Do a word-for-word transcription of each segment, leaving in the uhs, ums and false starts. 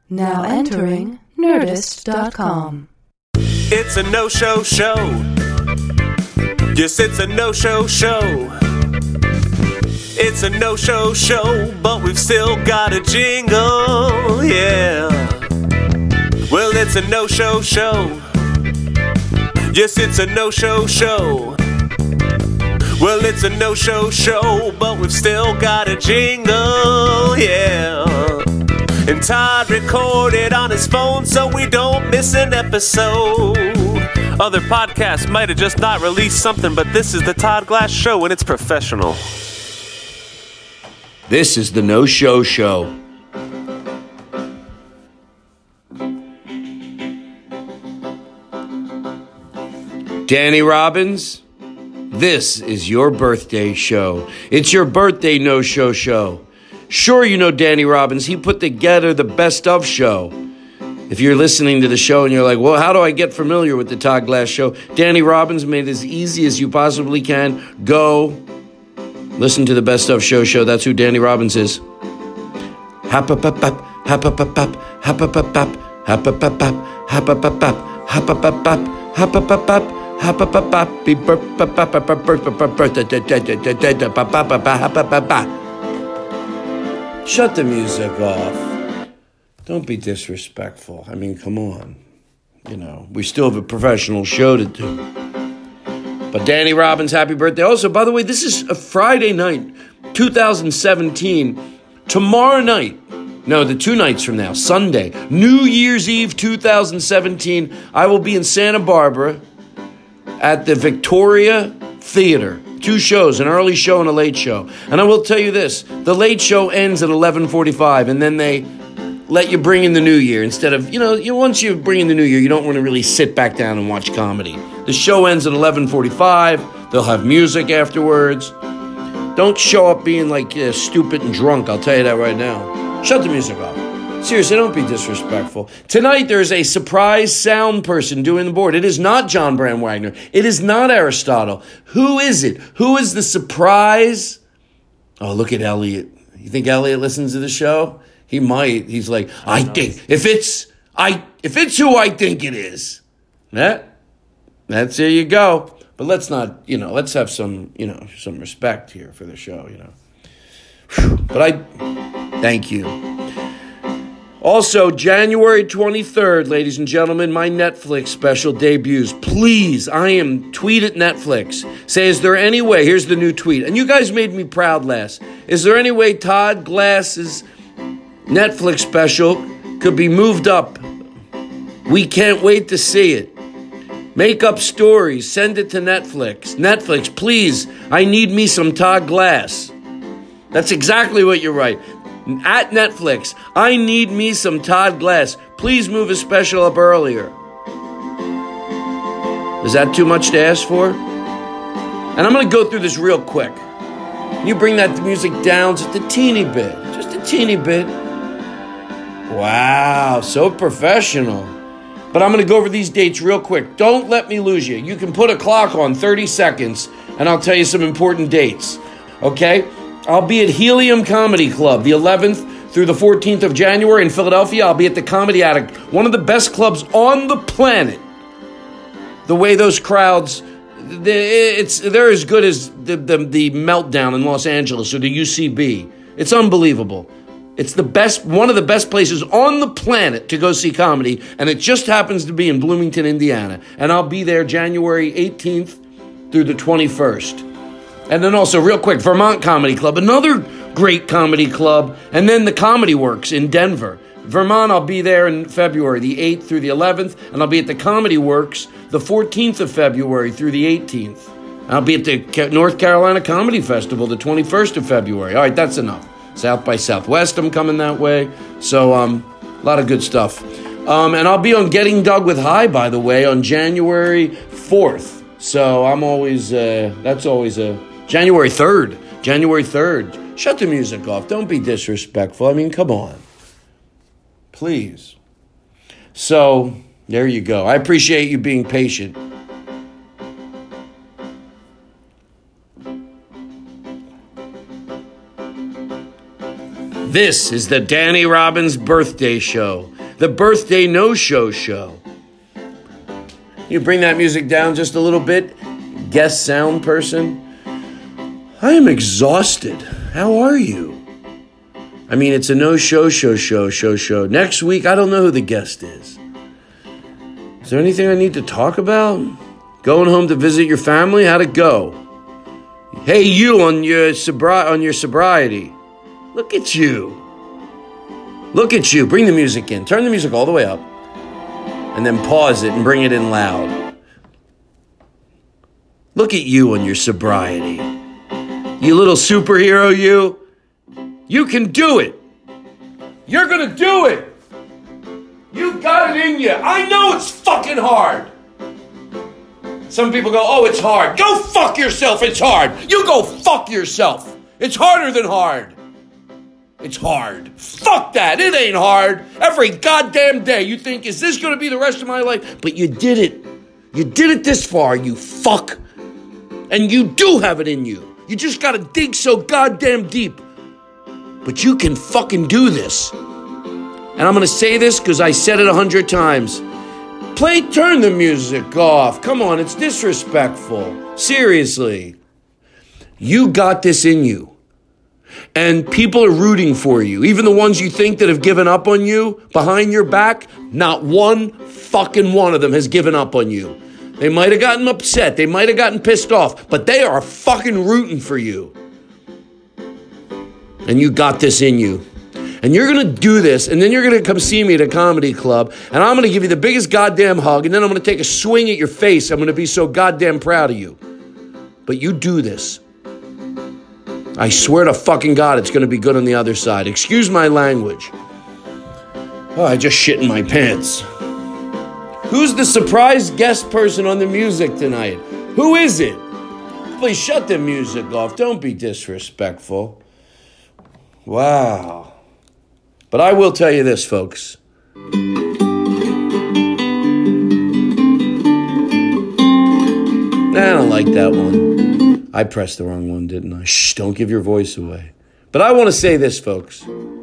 Now entering Nerdist dot com. It's a no-show show. Yes, it's a no-show show. It's a no-show show, but we've still got a jingle, yeah. Well, it's a no-show show. Yes, it's a no-show show. Well, it's a no-show show, but we've still got a jingle, yeah. And Todd recorded on his phone so we don't miss an episode. Other podcasts might have just not released something, but this is the Todd Glass Show and it's professional. This is the No-Show Show. Danny Robbins, this is your birthday show. It's your birthday no-show show. Sure, you know Danny Robbins. He put together the best of show. If you're listening to the show and you're like, well, how do I get familiar with the Todd Glass Show? Danny Robbins made it as easy as you possibly can. Go listen to the best of show show. That's who Danny Robbins is. Hap-a-pap-pap, hap-a-pap-pap, hap-a-pap-pap, hap-a-pap-pap, hap-a-pap-pap, hap-a-pap-pap, hap-a-pap-pap, hap-a-pap-pap, be-burp-pap-pap-pap-pap-pap-pap-pap-pap-pap-pap-pap. Shut the music off. Don't be disrespectful. I mean, come on. You know, we still have a professional show to do. But Danny Robbins, happy birthday. Also, by the way, this is a Friday night, two thousand seventeen. Tomorrow night, no, the two nights from now, Sunday, New Year's Eve two thousand seventeen, I will be in Santa Barbara at the Victoria Theater. Two shows, an early show and a late show. And I will tell you this, the late show ends at eleven forty-five, and then they let you bring in the new year instead of, you know, you, once you bring in the new year, you don't want to really sit back down and watch comedy. The show ends at eleven forty-five. They'll have music afterwards. Don't show up being like uh, stupid and drunk, I'll tell you that right now. Shut the music off. Seriously, don't be disrespectful. Tonight, there's a surprise sound person doing the board. It is not John Brand Wagner. It is not Aristotle. Who is it? Who is the surprise? Oh, look at Elliot. You think Elliot listens to the show? He might. He's like, I think, if it's, I, if it's who I think it is. That, that's, there you go. But let's not, you know, let's have some, you know, some respect here for the show, you know. Whew. But I, thank you. Also, January twenty-third, ladies and gentlemen, my Netflix special debuts. Please, I am, tweet at Netflix. Say, is there any way, here's the new tweet, and you guys made me proud last. Is there any way Todd Glass's Netflix special could be moved up? We can't wait to see it. Make up stories, send it to Netflix. Netflix, please, I need me some Todd Glass. That's exactly what you're right. At Netflix, I need me some Todd Glass. Please move a special up earlier. Is that too much to ask for? And I'm going to go through this real quick. You bring that music down just a teeny bit. Just a teeny bit. Wow, so professional. But I'm going to go over these dates real quick. Don't let me lose you. You can put a clock on thirty seconds, and I'll tell you some important dates. Okay? I'll be at Helium Comedy Club the eleventh through the fourteenth of January in Philadelphia. I'll be at the Comedy Attic, one of the best clubs on the planet. The way those crowds, it's they're as good as the, the, the Meltdown in Los Angeles or the U C B. It's unbelievable. It's the best, one of the best places on the planet to go see comedy, and it just happens to be in Bloomington, Indiana. And I'll be there January eighteenth through the twenty-first. And then also, real quick, Vermont Comedy Club, another great comedy club. And then the Comedy Works in Denver. Vermont, I'll be there in February, the eighth through the eleventh. And I'll be at the Comedy Works the fourteenth of February through the eighteenth. I'll be at the North Carolina Comedy Festival the twenty-first of February. All right, that's enough. South by Southwest, I'm coming that way. So, um, a lot of good stuff. Um, and I'll be on Getting Dug with High, by the way, on January fourth. So I'm always, uh, that's always a... January third. January third. Shut the music off. Don't be disrespectful. I mean, come on. Please. So, there you go. I appreciate you being patient. This is the Danny Robbins Birthday Show. the birthday no-show show. You bring that music down just a little bit, guest sound person. I am exhausted. How are you? I mean, it's a no-show show show show show. Next week, I don't know who the guest is. Is there anything I need to talk about? Going home to visit your family? How'd it go? Hey, you on your sobri- on your sobriety. Look at you. Look at you. Bring the music in. Turn the music all the way up. And then pause it and bring it in loud. Look at you on your sobriety. You little superhero, you. You can do it. You're gonna do it. You got it in you. I know it's fucking hard. Some people go, oh, it's hard. Go fuck yourself, it's hard. You go fuck yourself. It's harder than hard. It's hard. Fuck that. It ain't hard. Every goddamn day you think, is this going to be the rest of my life? But you did it. You did it this far, you fuck. And you do have it in you. You just got to dig so goddamn deep. But you can fucking do this. And I'm going to say this because I said it a hundred times. Play, turn the music off. Come on, it's disrespectful. Seriously. You got this in you. And people are rooting for you. Even the ones you think that have given up on you behind your back, not one fucking one of them has given up on you. They might have gotten upset. They might have gotten pissed off. But they are fucking rooting for you. And you got this in you. And you're going to do this, and then you're going to come see me at a comedy club, and I'm going to give you the biggest goddamn hug, and then I'm going to take a swing at your face. I'm going to be so goddamn proud of you. But you do this. I swear to fucking God, it's going to be good on the other side. Excuse my language. Oh, I just shit in my pants. Who's the surprise guest person on the music tonight? Who is it? Please shut the music off. Don't be disrespectful. Wow. But I will tell you this, folks. I don't like that one. I pressed the wrong one, didn't I? Shh, don't give your voice away. But I want to say this, folks.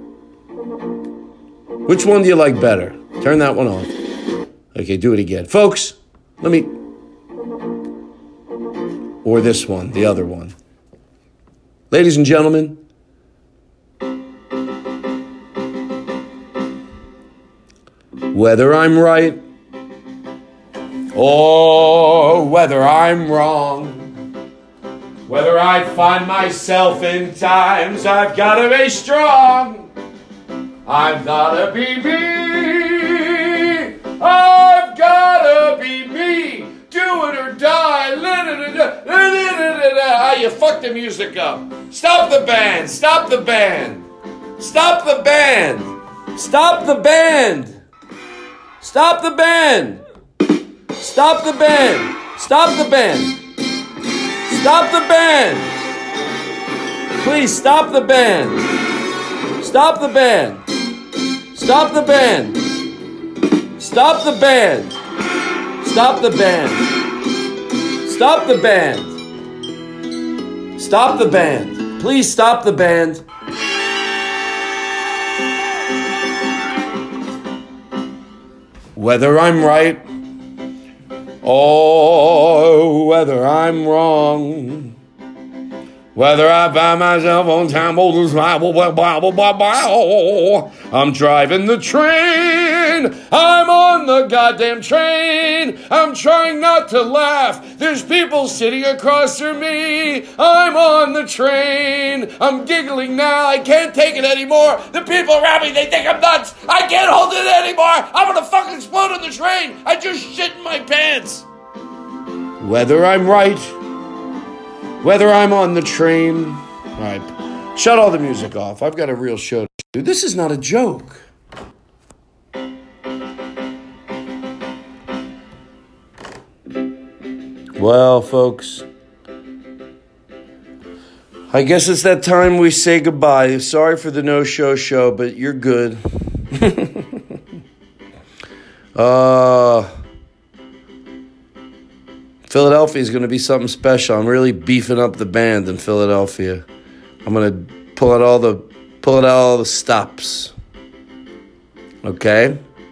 Which one do you like better? Turn that one off. Okay, do it again. Folks, let me... Or this one, the other one. Ladies and gentlemen, whether I'm right or whether I'm wrong, whether I find myself in times I've got to be strong, I've got to be me, I've got to be me, do it or die, ah, you fucked the music up. Stop the band, stop the band, stop the band, stop the band. Stop the band! Stop the band! Stop the band! Stop the band! Please stop the band! Stop the band! Stop the band! Stop the band! Stop the band! Stop the band! Stop the band! Please stop the band! Whether I'm right or whether I'm wrong, whether I find myself on time, I'm driving the train, I'm on the goddamn train, I'm trying not to laugh, there's people sitting across from me, I'm on the train, I'm giggling now, I can't take it anymore, the people around me, they think I'm nuts, I can't hold it anymore, I'm gonna fucking explode on the train, I just shit in my pants. Whether I'm right, whether I'm on the train, all right, shut all the music off. I've got a real show to do. This is not a joke. Well, folks, I guess it's that time we say goodbye. Sorry for the no-show show, but you're good. uh... Philadelphia is going to be something special. I'm really beefing up the band in Philadelphia. I'm going to pull out all the pull out all the stops. Okay?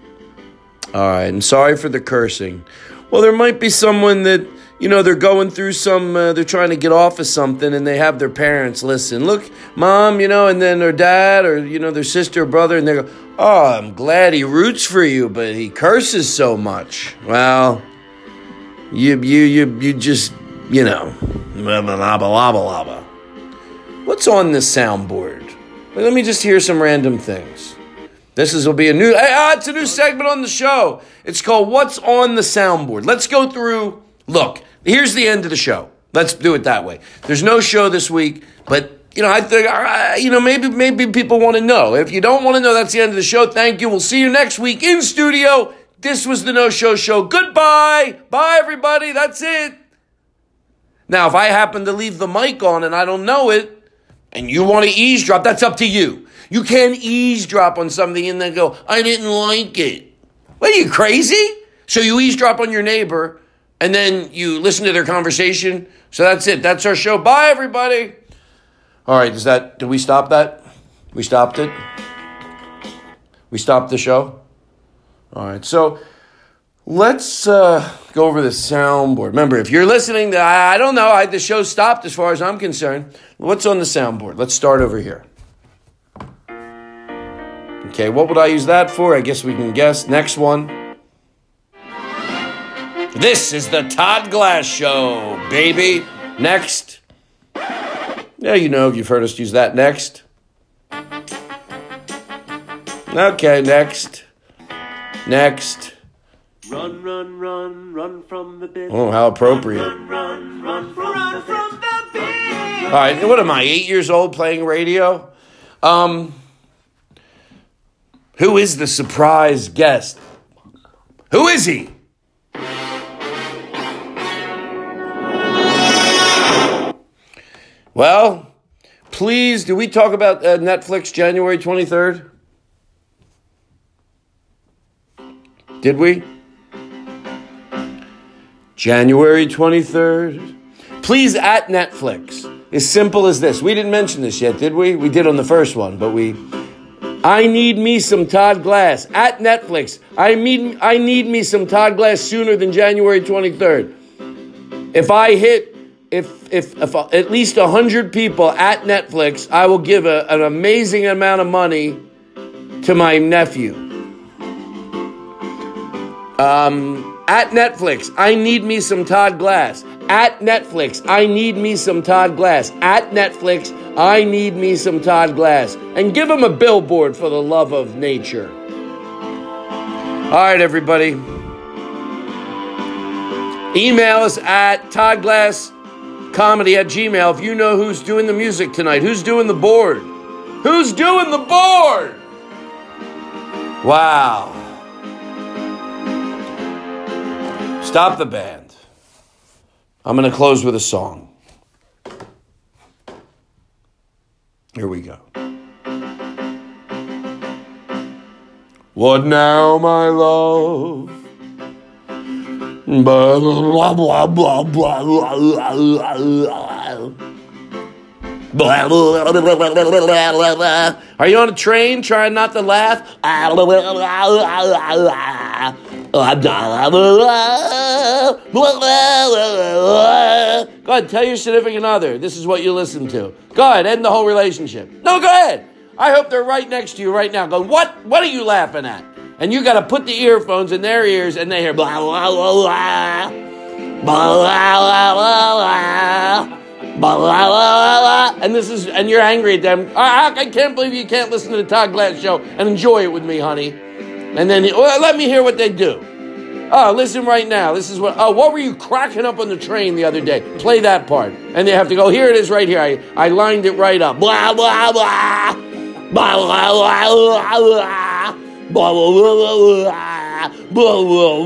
All right, and sorry for the cursing. Well, there might be someone that, you know, they're going through some, uh, they're trying to get off of something, and they have their parents listen. Look, Mom, you know, and then their dad or, you know, their sister or brother, and they go, oh, I'm glad he roots for you, but he curses so much. Well, you, you, you, you just, you know, blah, blah, blah, blah, blah, blah. What's on this soundboard? Well, let me just hear some random things. This is will be a new, hey, ah, it's a new segment on the show. It's called What's on the Soundboard. Let's go through, look, here's the end of the show. Let's do it that way. There's no show this week, but, you know, I think, uh, you know, maybe maybe people want to know. If you don't want to know, that's the end of the show. Thank you. We'll see you next week in studio. This was the No Show Show. Goodbye. Bye, everybody. That's it. Now, if I happen to leave the mic on and I don't know it, and you want to eavesdrop, that's up to you. You can't eavesdrop on something and then go, I didn't like it. What, are you crazy? So you eavesdrop on your neighbor and then you listen to their conversation. So that's it. That's our show. Bye, everybody. All right, is that, did we stop that? We stopped it? We stopped the show? All right, so let's uh, go over the soundboard. Remember, if you're listening, to, I, I don't know, I, the show stopped as far as I'm concerned. What's on the soundboard? Let's start over here. Okay, what would I use that for? I guess we can guess. Next one. This is the Todd Glass Show, baby. Next. Yeah, you know, you've heard us use that. Next. Okay, next. Next. Run, run, run, run from the bit. Oh, how appropriate. Run, run, run, run, run from the bit. All right, what am I, eight years old playing radio? Um, who is the surprise guest? Who is he? Well, please, do we talk about uh, Netflix January twenty-third? Did we? January twenty-third. Please, at Netflix. As simple as this. We didn't mention this yet, did we? We did on the first one, but we... I need me some Todd Glass. At Netflix. I need, I need me some Todd Glass sooner than January twenty-third. If I hit... If, if, if at least one hundred people at Netflix, I will give a, an amazing amount of money to my nephew. Um, at Netflix, I need me some Todd Glass. At Netflix, I need me some Todd Glass. At Netflix, I need me some Todd Glass. And give him a billboard for the love of nature. All right, everybody. Email us at Todd Glass Comedy at Gmail. If you know who's doing the music tonight, who's doing the board? Who's doing the board? Wow. Stop the band. I'm going to close with a song. Here we go. What now, my love? Blah, blah, blah, blah, blah, blah, blah. Are you on a train trying not to laugh? Go ahead, tell your significant other this is what you listen to. Go ahead, end the whole relationship. No, go ahead. I hope they're right next to you right now going, what, what are you laughing at? And you got to put the earphones in their ears and they hear blah, blah, blah, blah, blah, blah, blah, blah, blah, and this is, and you're angry at them. I, I can't believe you can't listen to the Todd Glass Show and enjoy it with me, honey. And then, well, let me hear what they do. Oh, listen right now. This is what, oh, what were you cracking up on the train the other day? Play that part. And they have to go, here it is right here. I, I lined it right up. Blah, blah, blah, blah, blah, blah, blah. Blah, blah, blah, blah, blah, blah,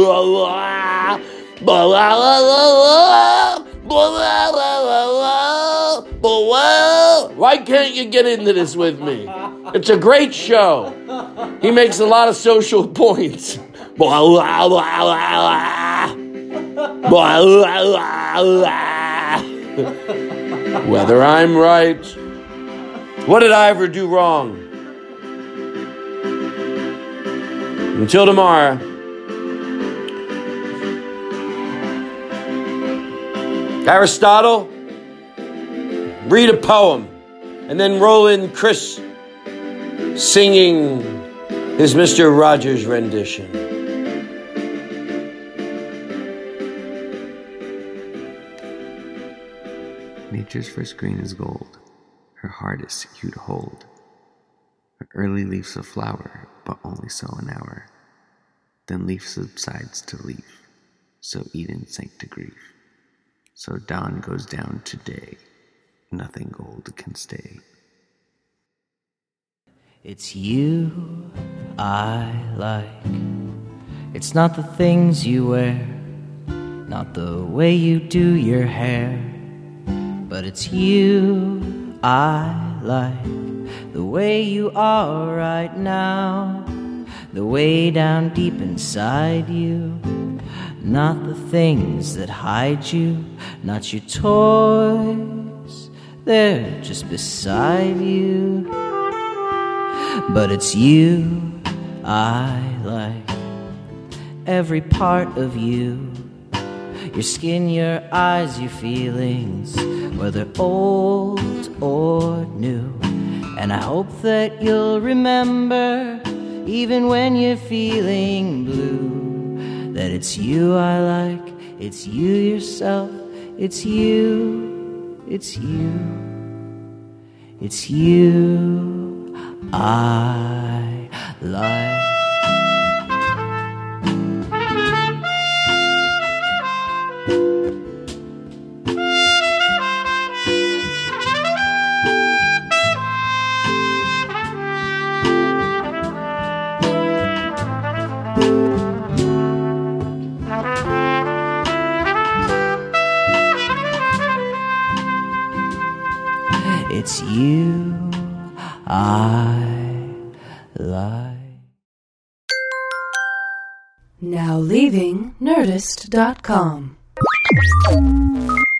blah, blah. Why can't you get into this with me? It's a great show. He makes a lot of social points. Whether I'm right, what did I ever do wrong? Until tomorrow, Aristotle, read a poem, and then roll in Chris singing his Mister Rogers rendition. Nature's first grain is gold, her hardest hue to hold. Her early leaves a flower, but only so an hour. Then leaf subsides to leaf, so Eden sank to grief. So dawn goes down to day, nothing gold can stay. It's you I like. It's not the things you wear, not the way you do your hair, but it's you I like. The way you are right now, the way down deep inside you. Not the things that hide you, not your toys, they're just beside you. But it's you I like, every part of you. Your skin, your eyes, your feelings, whether old or new. And I hope that you'll remember, even when you're feeling blue, that it's you I like, it's you yourself, it's you, it's you, it's you I like. It's you I like. Now leaving Nerdist dot com.